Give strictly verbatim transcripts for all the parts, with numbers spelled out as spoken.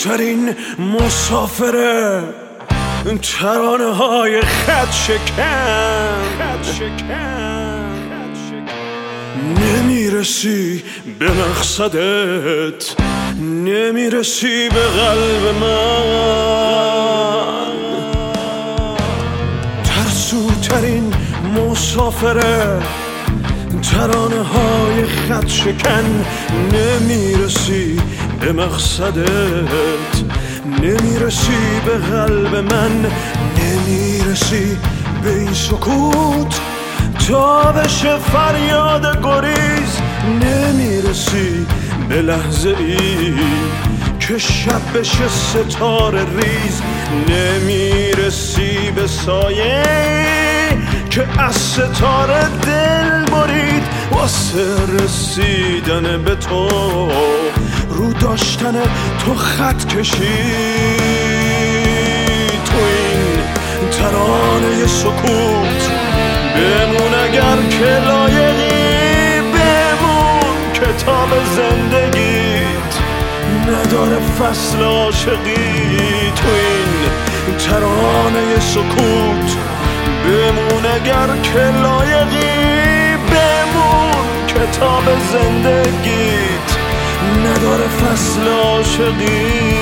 ترین مسافره، ترانه های خط شکن. نمیرسی به مقصدت، نمیرسی به قلب من. ترسوترین مسافره، ترانه های خط شکن. نمیرسی به مقصدت، نمیرسی به قلب من. نمیرسی به این سکوت تا بشه فریاد گریز. نمیرسی به لحظه ای که شب بشه ستاره ریز. نمیرسی به سایه که از ستاره دل برید. واسه رسیدن به تو رو داشتن تو خط کشید. تو این ترانه سکوت بمون اگر که لایقی. بمون کتاب زندگیت نداره فصل عاشقی. تو این ترانه سکوت بمون اگر که لایقی. بمون کتاب زندگیت نداره فصل عاشقی.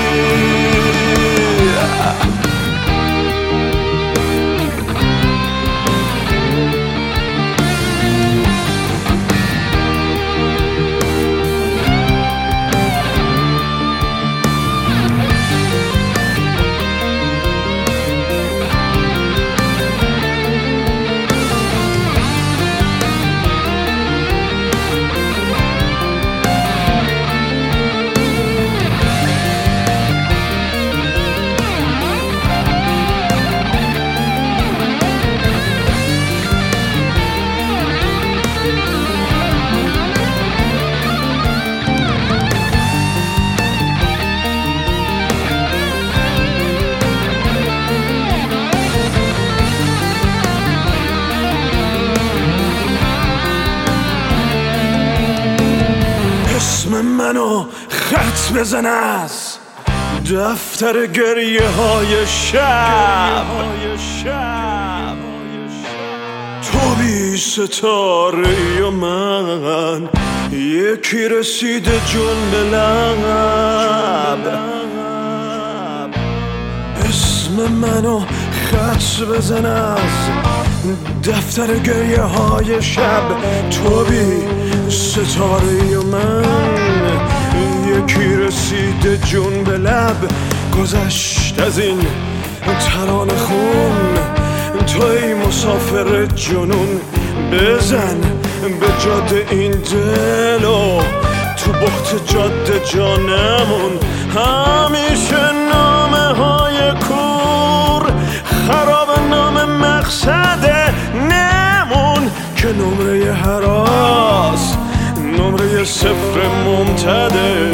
اسم منو خط بزن از دفتر گریه های شب. تو بی ستاره و من یکی رسیده جون به لب. اسم منو خط بزن از دفتر گریه های شب. تو بی ستاره و من یکی رسیده جون به لب. گذشت از این ترانه خون توی مسافر جنون. بزن به جاده این دلو تو بخت جاده جانمون. همیشه نامه های کور خراب نام مقصده. نمون که نمره هراس نمره صفر ممتده.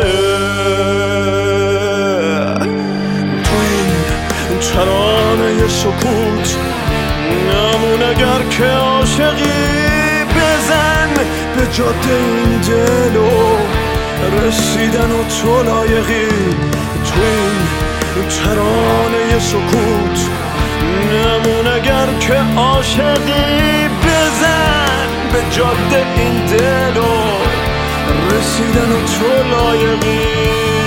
تو این ترانه سکوت نمون اگر که عاشقی. بزن به جاده این دلو رسیدن و تو لایقی. تو این ترانه سکوت نمون اگر که عاشقی. بزن به جاده این دلو رسیدن و تو لایقی.